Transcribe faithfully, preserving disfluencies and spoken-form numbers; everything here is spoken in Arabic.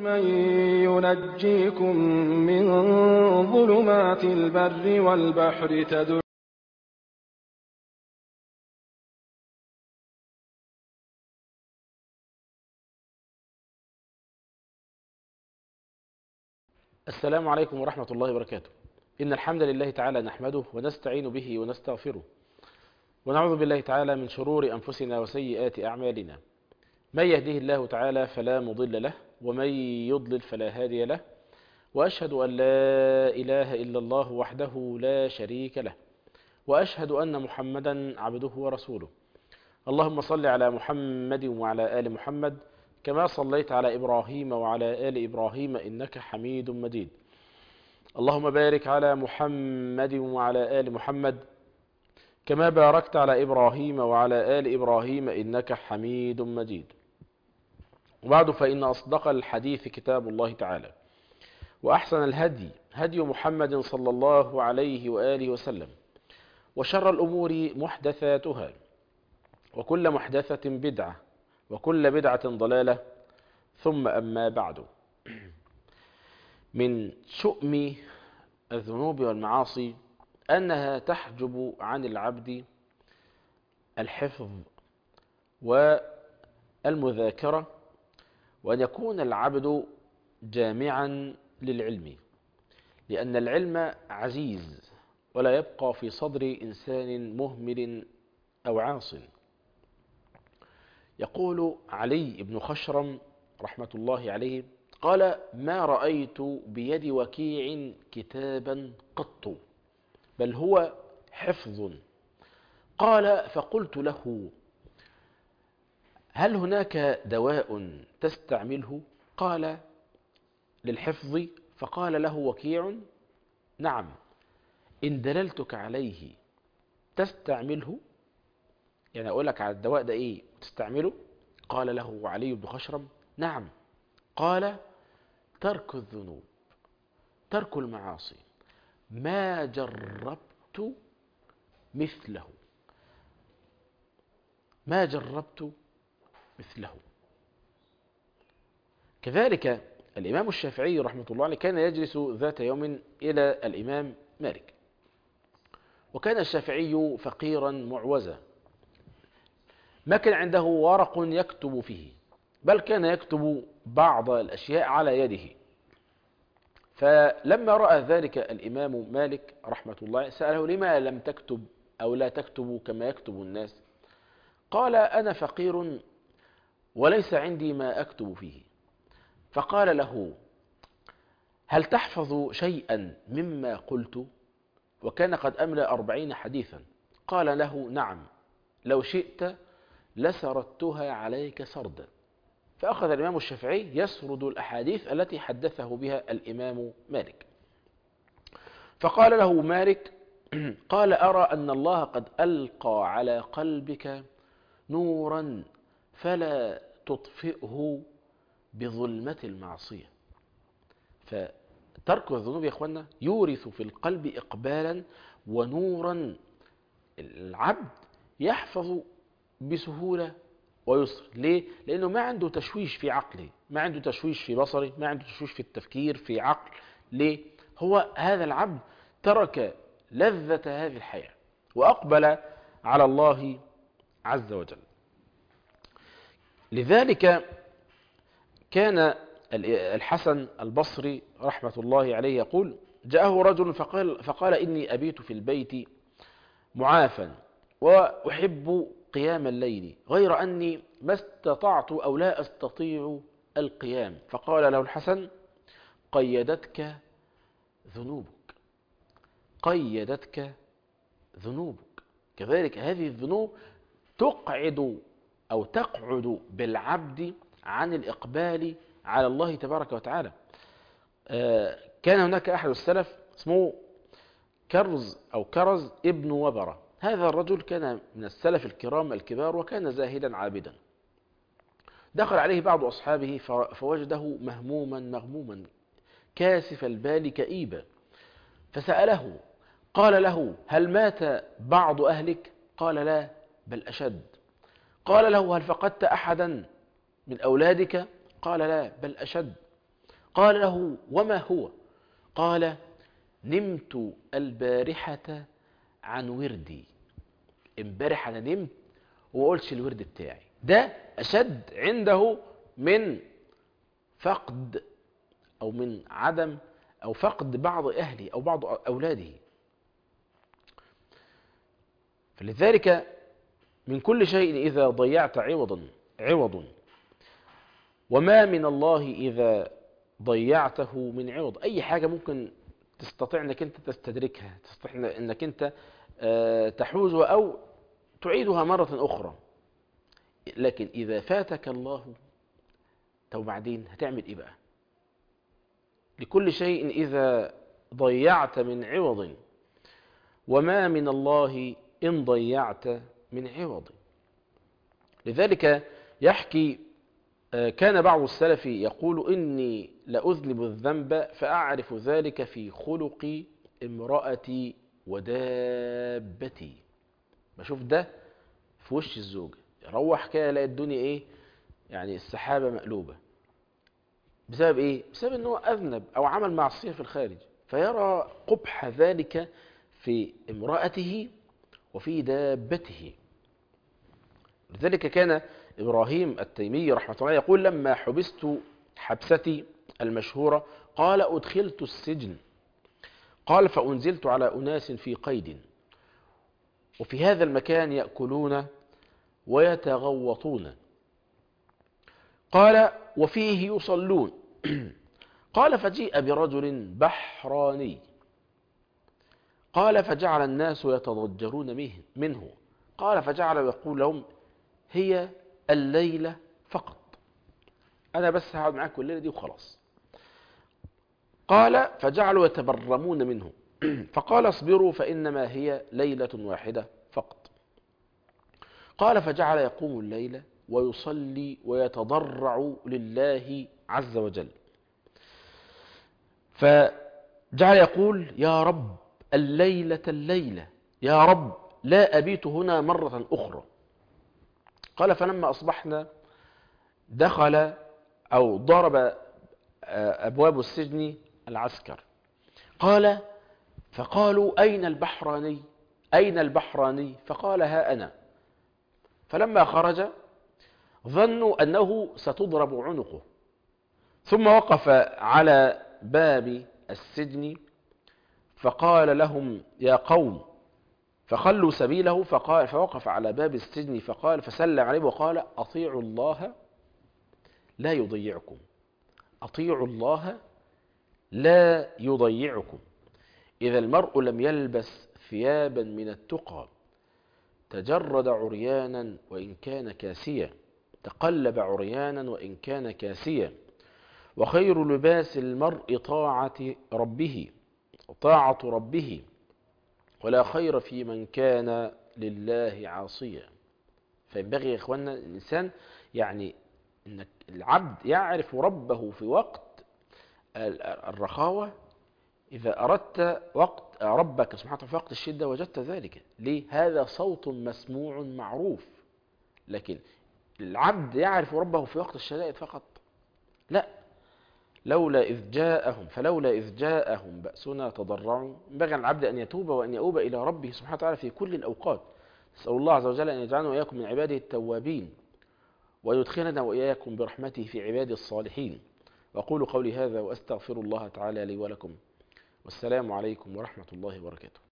من ينجيكم من ظلمات البر والبحر تدعون السلام عليكم ورحمة الله وبركاته. إن الحمد لله تعالى نحمده ونستعين به ونستغفره، ونعوذ بالله تعالى من شرور أنفسنا وسيئات أعمالنا. من يهده الله تعالى فلا مضل له، ومن يضلل فلا هادي له، وأشهد أن لا إله إلا الله وحده لا شريك له، وأشهد أن محمدا عبده ورسوله. اللهم صل على محمد وعلى آل محمد كما صليت على إبراهيم وعلى آل إبراهيم إنك حميد مجيد. اللهم بارك على محمد وعلى آل محمد كما باركت على إبراهيم وعلى آل إبراهيم إنك حميد مجيد. وبعد، فإن أصدق الحديث كتاب الله تعالى، وأحسن الهدي هدي محمد صلى الله عليه وآله وسلم، وشر الأمور محدثاتها، وكل محدثة بدعة، وكل بدعة ضلالة، ثم أما بعد. من شؤم الذنوب والمعاصي أنها تحجب عن العبد الحفظ والمذاكرة، وأن يكون العبد جامعا للعلم، لأن العلم عزيز ولا يبقى في صدر إنسان مهمل أو عاص. يقول علي بن خشرم رحمة الله عليه قال: ما رأيت بيد وكيع كتابا قط، بل هو حفظ. قال: فقلت له: هل هناك دواء تستعمله؟ قال: للحفظ. فقال له وكيع: نعم، إن دللتك عليه تستعمله، يعني أقول لك على الدواء ده إيه تستعمله؟ قال له علي بن خشرم: نعم. قال: ترك الذنوب، ترك المعاصي، ما جربت مثله، ما جربت مثله. كذلك الإمام الشافعي رحمة الله عليه كان يجلس ذات يوم إلى الإمام مالك، وكان الشافعي فقيرا معوزا، ما كان عنده ورق يكتب فيه، بل كان يكتب بعض الأشياء على يده. فلما رأى ذلك الإمام مالك رحمة الله سأله: لما لم تكتب أو لا تكتب كما يكتب الناس؟ قال: أنا فقير وليس عندي ما أكتب فيه. فقال له: هل تحفظ شيئا مما قلت؟ وكان قد أملى أربعين حديثا. قال له: نعم، لو شئت لسردتها عليك سردا. فأخذ الإمام الشافعي يسرد الأحاديث التي حدثه بها الإمام مالك. فقال له مالك: قال: أرى أن الله قد ألقى على قلبك نورا فلا تطفئه بظلمة المعصية. فترك الذنوب يا أخوانا يورث في القلب إقبالا ونورا، العبد يحفظ بسهولة ويسر. ليه؟ لأنه ما عنده تشويش في عقله، ما عنده تشويش في بصره، ما عنده تشويش في التفكير في عقل. ليه؟ هو هذا العبد ترك لذة هذه الحياة وأقبل على الله عز وجل. لذلك كان الحسن البصري رحمة الله عليه يقول: جاءه رجل فقال, فقال إني أبيت في البيت معافا وأحب قيام الليل، غير أني ما استطعت أو لا أستطيع القيام. فقال له الحسن: قيدتك ذنوبك، قيدتك ذنوبك. كذلك هذه الذنوب تقعد أو تقعد بالعبد عن الإقبال على الله تبارك وتعالى. كان هناك أحد السلف اسمه كرز أو كرز ابن وبرة. هذا الرجل كان من السلف الكرام الكبار، وكان زاهدا عابدا. دخل عليه بعض أصحابه فوجده مهموما مغموما كاسف البال كئيبا، فسأله قال له: هل مات بعض أهلك؟ قال: لا، بل أشد. قال له: هل فقدت أحدا من أولادك؟ قال: لا، بل أشد. قال له وما هو؟ قال نمت البارحة عن وردي، امبارح أنا نمت وما قلتش الورد بتاعي. ده أشد عنده من فقد أو من عدم أو فقد بعض أهله أو بعض أولاده. فلذلك من كل شيء إذا ضيعت عوضا عوض، وما من الله إذا ضيعته من عوض. أي حاجة ممكن تستطيع أنك أنت تستدركها، تستطيع أنك أنت تحوزها أو تعيدها مرة أخرى، لكن إذا فاتك الله تو بعدين هتعمل إيه بقى؟ لكل شيء إذا ضيعت من عوض، وما من الله إن ضيعت من عوض. لذلك يحكي كان بعض السلف يقول إني لأذنب الذنب فأعرف ذلك في خلق امرأتي ودابتي. بشوف ده في وش الزوجة، يروح كده يلاقي الدنيا إيه؟ يعني السحابة مقلوبة. بسبب إيه؟ بسبب أنه أذنب أو عمل معصية في الخارج، فيرى قبح ذلك في امرأته وفي دابته. لذلك كان إبراهيم التيمي رحمة الله يقول لما حبست حبستي المشهورة قال أدخلت السجن، قال فأنزلت على أناس في قيد، وفي هذا المكان يأكلون ويتغوطون، قال وفيه يصلون. قال فجيء برجل بحراني، قال فجعل الناس يتضجرون منه، قال فجعل يقول لهم هي الليلة فقط، أنا بس هقعد معاكم الليلة دي وخلاص. قال فجعلوا يتبرمون منه، فقال اصبروا فإنما هي ليلة واحدة فقط. قال فجعل يقوم الليلة ويصلي ويتضرع لله عز وجل، فجعل يقول يا رب الليلة الليلة، يا رب لا أبيت هنا مرة أخرى. قال فلما أصبحنا دخل أو ضرب أبواب السجن العسكر. قال فقالوا أين البحراني؟ أين البحراني؟ فقال ها أنا. فلما خرج ظنوا أنه ستضرب عنقه، ثم وقف على باب السجن فقال لهم يا قوم، فخلوا سبيله، فقال فوقف على باب السجن فقال فسلم عليه وقال أطيعوا الله لا يضيعكم، أطيعوا الله لا يضيعكم. إذا المرء لم يلبس ثيابا من التقى تجرد عريانا وإن كان كاسيا، تقلب عريانا وإن كان كاسيا، وخير لباس المرء طاعة ربه طاعة ربه، ولا خير في من كان لله عاصيا. فينبغي يا إخواننا الإنسان يعني إن العبد يعرف ربه في وقت الرخاوة. إذا أردت وقت ربك سبحانه وتعالى في وقت الشدة وجدت ذلك. ليه؟ هذا صوت مسموع معروف. لكن العبد يعرف ربه في وقت الشدائد فقط؟ لا. لولا إذ جاءهم فلولا إذ جاءهم بأسنا تضرعوا. ينبغي على العبد أن يتوب وأن يؤوب إلى ربه سبحانه وتعالى في كل الأوقات. نسأل الله عز وجل أن يجعلنا وإياكم من عباده التوابين، ويدخلنا وإياكم برحمته في عباده الصالحين. وأقول قولي هذا وأستغفر الله تعالى لي ولكم، والسلام عليكم ورحمة الله وبركاته.